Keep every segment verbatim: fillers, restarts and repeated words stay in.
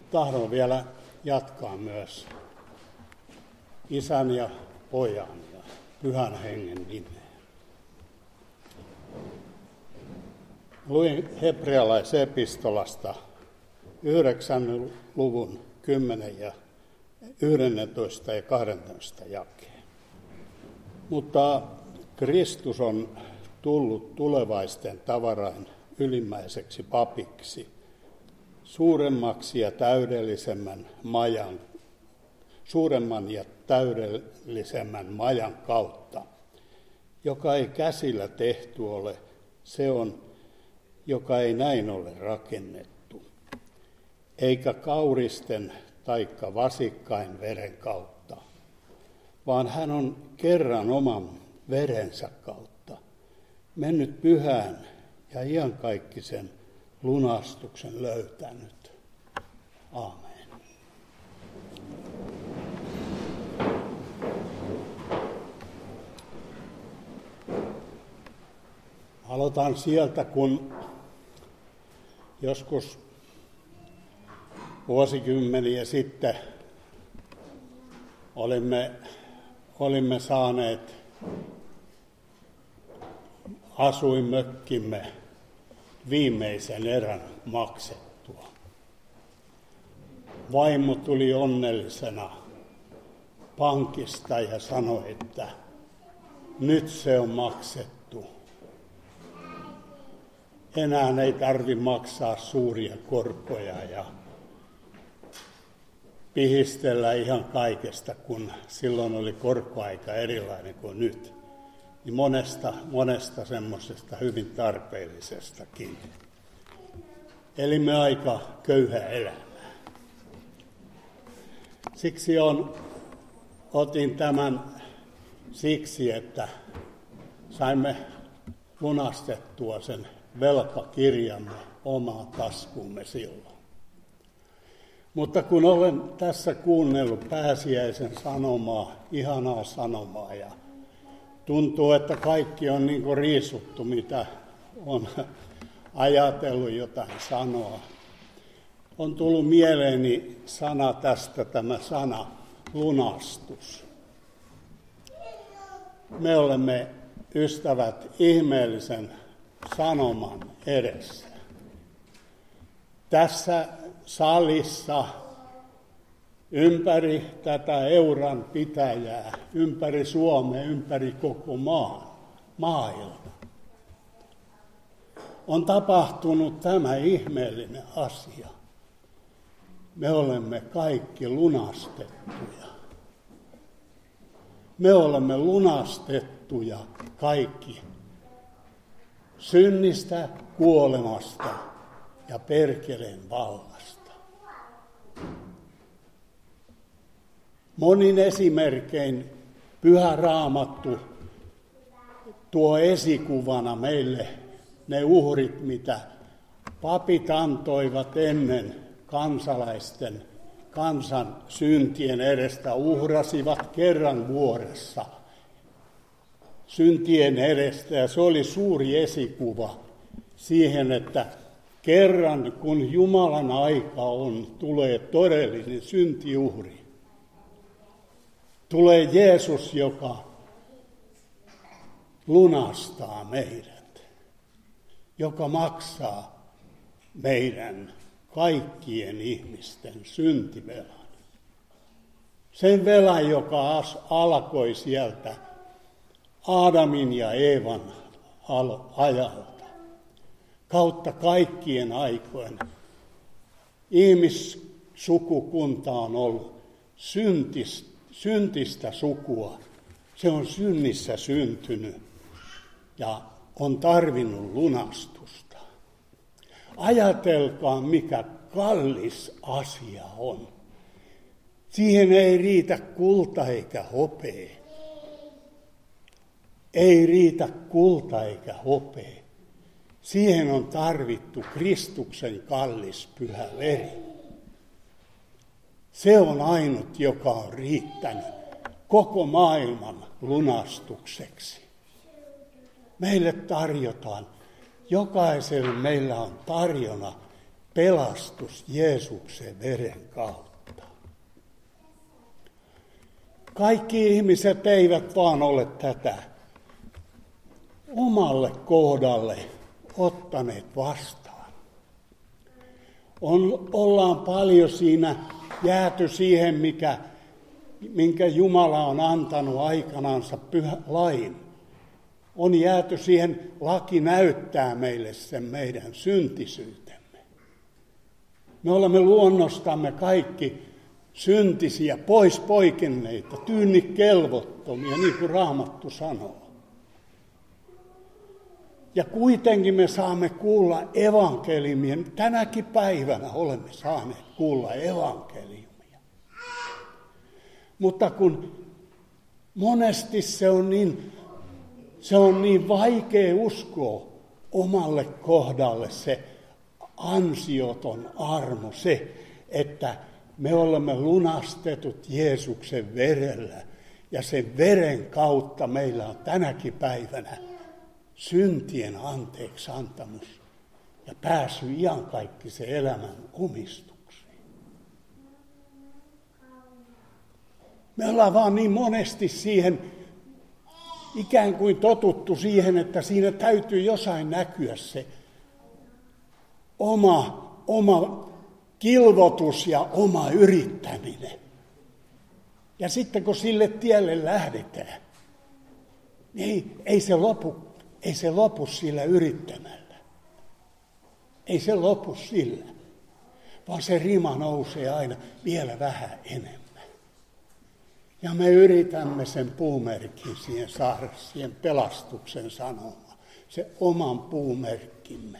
tahdon vielä jatkaa myös Isän ja Pojan ja Pyhän Hengen nimeen. Luin hebrealaisepistolasta yhdeksännen luvun kymmenen ja yksitoista ja kaksitoista jakeen. Mutta Kristus on tullut tulevaisten tavarain ylimmäiseksi papiksi, suuremmaksi ja täydellisemmän majan, suuremman ja täydellisemmän majan kautta, joka ei käsillä tehty ole, se on, joka ei näin ole rakennettu, eikä kauristen taikka vasikkain veren kautta, vaan hän on kerran oman verensä kautta mennyt pyhään ja iankaikkisen lunastuksen löytänyt. Aamen. Aloitan sieltä, kun joskus vuosikymmeniä sitten olimme, olimme saaneet asuinmökkimme viimeisen erän maksettua. Vaimo tuli onnellisena pankista ja sanoi, että nyt se on maksettu. Enää ei tarvitse maksaa suuria korkoja ja pihistellä ihan kaikesta, kun silloin oli korkoaika erilainen kuin nyt. Niin monesta, monesta semmoisesta hyvin tarpeellisestakin. Elimme aika köyhää elämää. Siksi on, otin tämän siksi, että saimme lunastettua sen velkakirjamme omaan taskuumme silloin. Mutta kun olen tässä kuunnellut pääsiäisen sanomaa, ihanaa sanomaa, ja tuntuu, että kaikki on niin kuin riisuttu, mitä on ajatellut jotain sanoa. On tullut mieleeni sana tästä, tämä sana lunastus. Me olemme, ystävät, ihmeellisen sanoman edessä. Tässä salissa ympäri tätä Euran pitäjää, ympäri Suomea, ympäri koko maan, maailma, on tapahtunut tämä ihmeellinen asia. Me olemme kaikki lunastettuja. Me olemme lunastettuja kaikki synnistä, kuolemasta ja perkeleen vallasta. Monin esimerkein Pyhä Raamattu tuo esikuvana meille ne uhrit, mitä papit antoivat ennen kansalaisten, kansan syntien edestä, uhrasivat kerran vuodessa syntien edestä. Ja se oli suuri esikuva siihen, että kerran kun Jumalan aika on, tulee todellinen syntiuhri. Tulee Jeesus, joka lunastaa meidät, joka maksaa meidän kaikkien ihmisten syntivelan. Sen velan, joka alkoi sieltä Aadamin ja Eevan ajalta, kautta kaikkien aikojen. Ihmissukukunta on ollut syntistä, syntistä sukua. Se on synnissä syntynyt ja on tarvinnut lunastusta. Ajatelkaa, mikä kallis asia on. Siihen ei riitä kulta eikä hopea. Ei riitä kulta eikä hopea. Siihen on tarvittu Kristuksen kallis pyhä veri. Se on ainut, joka on riittänyt koko maailman lunastukseksi. Meille tarjotaan, jokaiselle meillä on tarjona pelastus Jeesuksen veren kautta. Kaikki ihmiset eivät vaan ole tätä omalle kohdalle ottaneet vastaan. On, ollaan paljon siinä jääty siihen, mikä, minkä Jumala on antanut aikanansa pyhä lain. On jääty siihen, laki näyttää meille sen meidän syntisyytemme. Me olemme luonnostamme kaikki syntisiä, pois poikenneita, tyynnikelvottomia, niin kuin Raamattu sanoo. Ja kuitenkin me saamme kuulla evankeliumia. Tänäkin päivänä olemme saaneet kuulla evankeliumia. Mutta kun monesti se on niin, se on niin vaikea uskoa omalle kohdalle se ansioton armo, se, että me olemme lunastetut Jeesuksen verellä ja sen veren kautta meillä on tänäkin päivänä syntien anteeksi antamus ja pääsy iankaikkisen elämän omistukseen. Me ollaan vaan niin monesti siihen ikään kuin totuttu siihen, että siinä täytyy jossain näkyä se oma, oma kilvotus ja oma yrittäminen. Ja sitten kun sille tielle lähdetään, niin ei, ei, se lopu, ei se lopu sillä yrittämällä. Ei se lopu sillä, vaan se rima nousee aina vielä vähän enemmän. Ja me yritämme sen puumerkin siihen saada, siihen pelastuksen sanomaan, se oman puumerkkimme.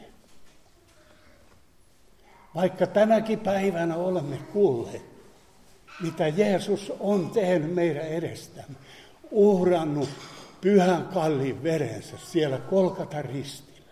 Vaikka tänäkin päivänä olemme kuulleet, mitä Jeesus on tehnyt meidän edestämme, uhrannut pyhän kalliin verensä siellä Golgatan ristillä.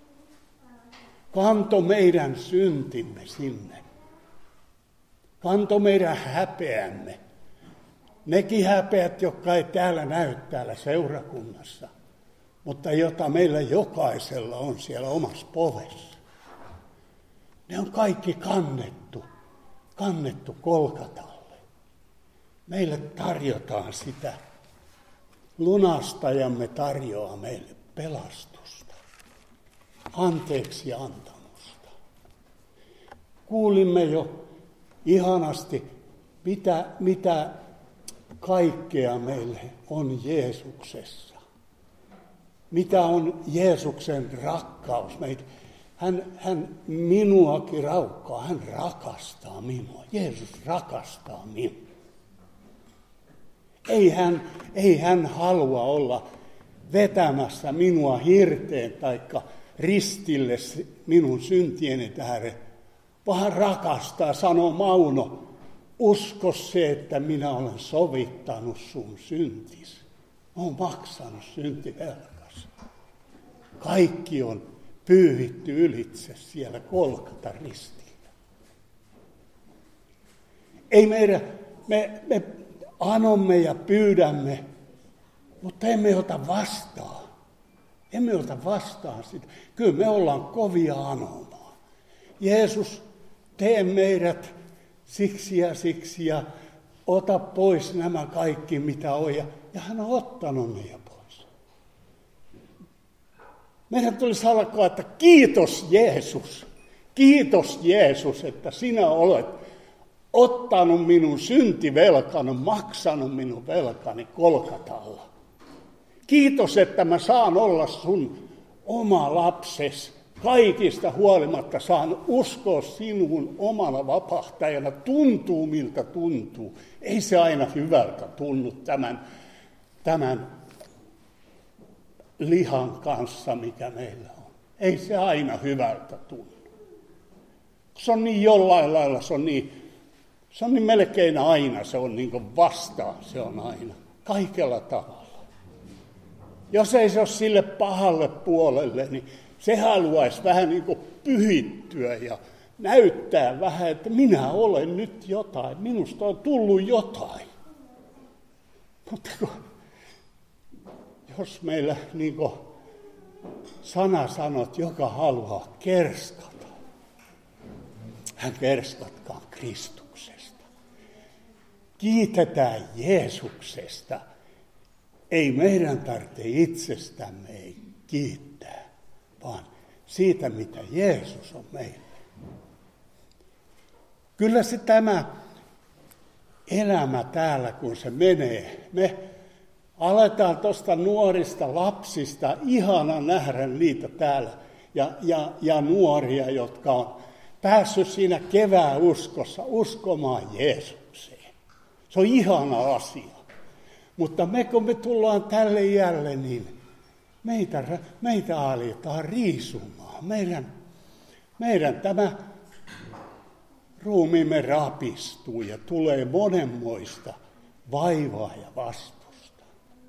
Kanto meidän syntimme sinne. Kanto meidän häpeämme. Nekin häpeät, jotka ei täällä näy täällä seurakunnassa, mutta jota meillä jokaisella on siellä omassa povessa. Ne on kaikki kannettu, kannettu Golgatalle. Meille tarjotaan sitä. Lunastajamme tarjoaa meille pelastusta, anteeksi antamusta. Kuulimme jo ihanasti, mitä, mitä kaikkea meille on Jeesuksessa. Mitä on Jeesuksen rakkaus meitä. Hän, hän minuakin raukkaa, hän rakastaa minua. Jeesus rakastaa minua. Ei hän, ei hän halua olla vetämässä minua hirteen taikka ristille minun syntieni tähden, vaan hän rakastaa, sanoo Mauno, usko se, että minä olen sovittanut sun syntis. Olen maksanut syntivelkas. Kaikki on pyyhitty ylitse siellä Golgatan ristillä. Ei meidän, me, me anomme ja pyydämme, mutta emme ota vastaan. Emme ota vastaan sitä. Kyllä me ollaan kovia anomaan. Jeesus, tee meidät siksi ja siksi ja ota pois nämä kaikki, mitä on. Ja, ja hän on ottanut ne jo pois. Meidän tulisi alkaa, että kiitos Jeesus. Kiitos Jeesus, että sinä olet ottanut minun syntivelkani, maksanut minun velkani Golgatalla. Kiitos, että mä saan olla sun oma lapses. Kaikista huolimatta saan uskoa sinun omana vapahtajana. Tuntuu miltä tuntuu. Ei se aina hyvältä tunnu tämän, tämän lihan kanssa, mikä meillä on. Ei se aina hyvältä tunnu. Se on niin jollain lailla, se on niin, se on niin melkein aina, se on niin kuin vastaan, se on aina. Kaikella tavalla. Jos ei se ole sille pahalle puolelle, niin se haluaisi vähän niin kuin pyhittyä ja näyttää vähän, että minä olen nyt jotain, minusta on tullut jotain. Mutta kun, jos meillä niin kuin sana sanot, joka haluaa kerskata, hän kerskatkaan Kristuksesta. Kiitetään Jeesuksesta. Ei meidän tarvitse itsestämme ei kiittää, vaan siitä, mitä Jeesus on meille. Kyllä se tämä elämä täällä, kun se menee, me aletaan tuosta nuorista lapsista, ihana nähdä niitä täällä, ja, ja, ja nuoria, jotka on päässyt siinä kevääuskossa uskomaan Jeesukseen. Se on ihana asia. Mutta me, kun me tullaan tälle iälle, niin meitä, meitä aletaan riisumaan. Meidän, meidän tämä ruumiimme rapistuu ja tulee monenmoista vaivaa ja vastusta.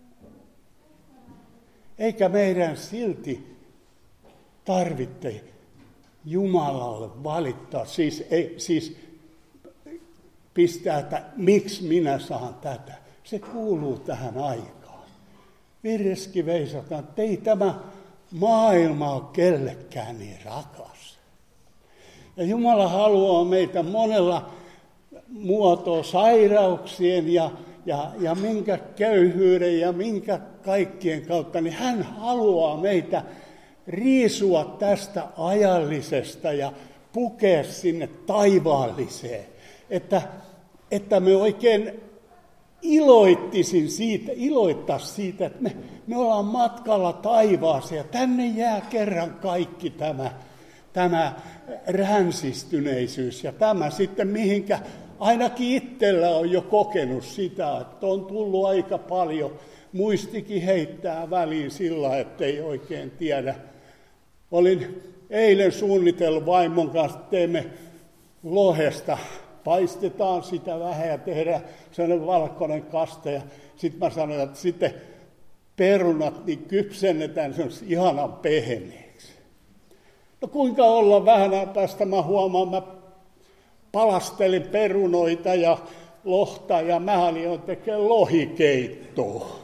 Eikä meidän silti tarvitse Jumalalle valittaa, siis, ei, siis pistää, että miksi minä saan tätä. Se kuuluu tähän aikaan. Virreski veisataan, että ei tämä maailma ole kellekään niin rakas. Ja Jumala haluaa meitä monella muotoa sairauksien ja, ja, ja minkä köyhyyden ja minkä kaikkien kautta, niin hän haluaa meitä riisua tästä ajallisesta ja pukea sinne taivaalliseen, että, että me oikein iloittisin siitä, iloittaa siitä, että me, me ollaan matkalla taivaaseen ja tänne jää kerran kaikki tämä, tämä ränsistyneisyys ja tämä sitten mihinkä ainakin itsellä on jo kokenut sitä, että on tullut aika paljon. Muistikin heittää väliin sillä, ettei oikein tiedä. Olin eilen suunnitellut vaimon kanssa, että teemme lohesta. Paistetaan sitä vähän ja tehdään sellainen valkoinen kaste. Ja sitten mä sanoin, että sitten perunat niin kypsennetään semmoisen ihanan pehmeäksi. No kuinka olla vähän päästä, mä huomaan, mä palastelin perunoita ja lohta ja mä olin tekemään lohikeittoa.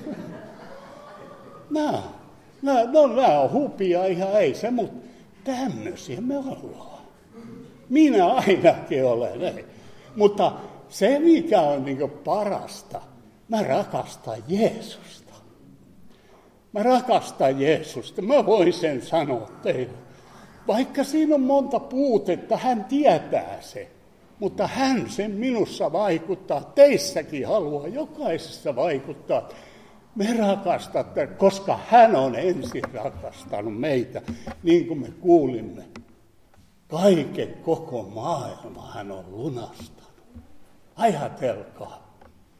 Nämä, nämä, no, nämä on hupia ihan ei se, mutta tämmöisiä me ollaan. Minä ainakin olen, ei. Mutta se mikä on niin parasta, mä rakastan Jeesusta. Mä rakastan Jeesusta, mä voin sen sanoa teille. Vaikka siinä on monta puutetta, hän tietää se. Mutta hän sen minussa vaikuttaa, teissäkin haluaa, jokaisessa vaikuttaa. Me rakastatte, koska hän on ensin rakastanut meitä, niin kuin me kuulimme. Kaiken koko maailma hän on lunastanut. Ajatelkaa.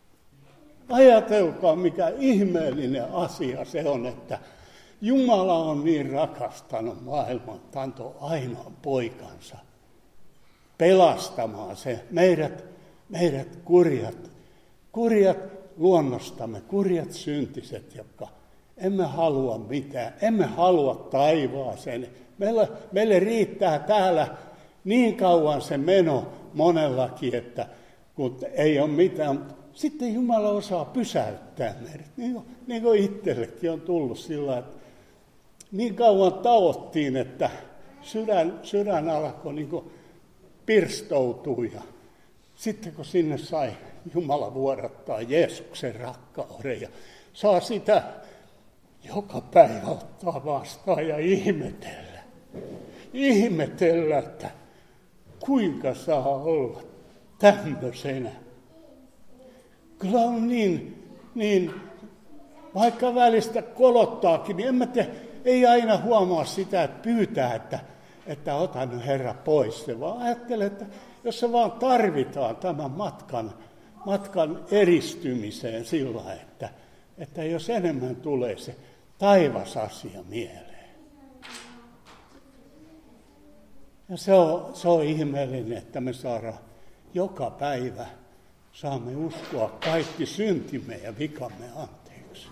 Ajatelkaa, mikä ihmeellinen asia se on, että Jumala on niin rakastanut maailman, että antoi ainoan poikansa pelastamaan se meidät, meidät kurjat, kurjat luonnostamme, kurjat syntiset, jotka emme halua mitään, emme halua taivaaseen. Meillä, meille riittää täällä niin kauan se meno monellakin, että kun ei ole mitään. Sitten Jumala osaa pysäyttää meidät, niin kuin, niin kuin itsellekin on tullut sillä, että niin kauan taottiin, että sydän, sydän alkoi niin kuin pirstoutua ja sitten kun sinne sai Jumala vuodattaa Jeesuksen rakkauden ja saa sitä joka päivä ottaa vastaan ja ihmetellä. Ihmetellä, että kuinka saa olla tämmöisenä. Kyllä on niin, niin vaikka välistä kolottaakin, niin en mä te, ei aina huomaa sitä, että pyytää, että, että ota nyt Herra pois se, vaan ajattele, että jos se vaan tarvitaan tämän matkan, matkan eristymiseen sillä, että, että jos enemmän tulee se taivasasia mieleen. Ja se on, se on ihmeellinen, että me saadaan joka päivä, saamme uskoa kaikki syntimme ja vikamme anteeksi.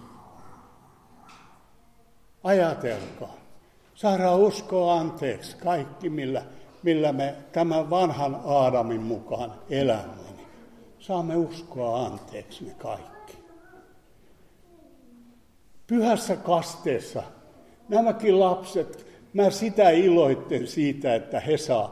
Ajatelkaa, saadaan uskoa anteeksi kaikki, millä, millä me tämän vanhan Aadamin mukaan elämme. Niin saamme uskoa anteeksi ne kaikki. Pyhässä kasteessa nämäkin lapset, mä sitä iloitten siitä, että he saa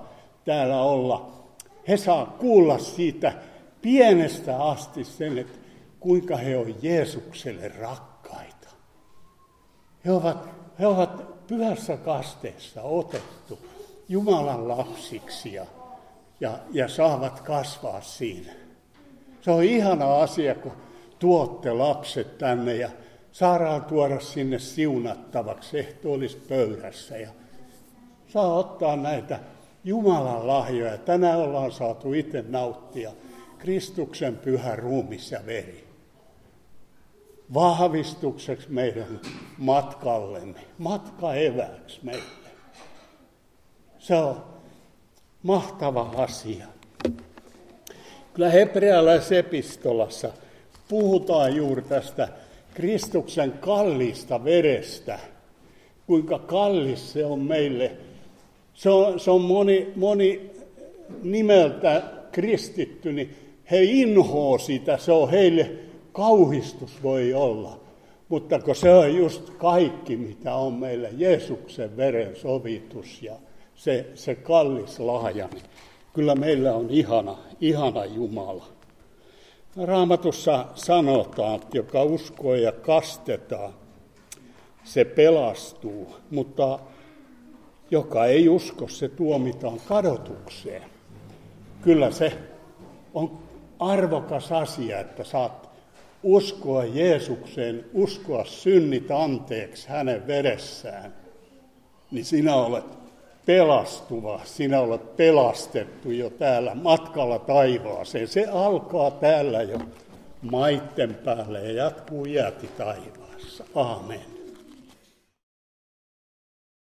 täällä olla. He saa kuulla siitä pienestä asti sen, että kuinka he on Jeesukselle rakkaita. He ovat, he ovat pyhässä kasteessa otettu Jumalan lapsiksi ja, ja, ja saavat kasvaa siinä. Se on ihana asia, kun tuotte lapset tänne ja saadaan tuoda sinne siunattavaksi ehtoollispöydässä. Ja saa ottaa näitä Jumalan lahjoja. Tänään ollaan saatu itse nauttia Kristuksen pyhä ruumis ja veri. Vahvistukseksi meidän matkallemme, matkaevääksi meille. Se on mahtava asia. Kyllä hebrealaisepistolassa puhutaan juuri tästä Kristuksen kalliista verestä, kuinka kallis se on meille. Se on, se on moni, moni nimeltä kristitty, niin he inhoo sitä, se on heille kauhistus voi olla. Mutta kun se on just kaikki, mitä on meillä, Jeesuksen veren sovitus ja se, se kallis lahja, niin kyllä meillä on ihana, ihana Jumala. Raamatussa sanotaan, että joka uskoo ja kastetaan, se pelastuu, mutta joka ei usko, se tuomitaan kadotukseen. Kyllä se on arvokas asia, että saat uskoa Jeesukseen, uskoa synnit anteeksi hänen veressään, niin sinä olet pelastuva, sinä olet pelastettu jo täällä matkalla taivaaseen. Se alkaa täällä jo maitten päällä ja jatkuu iäti taivaassa. Aamen.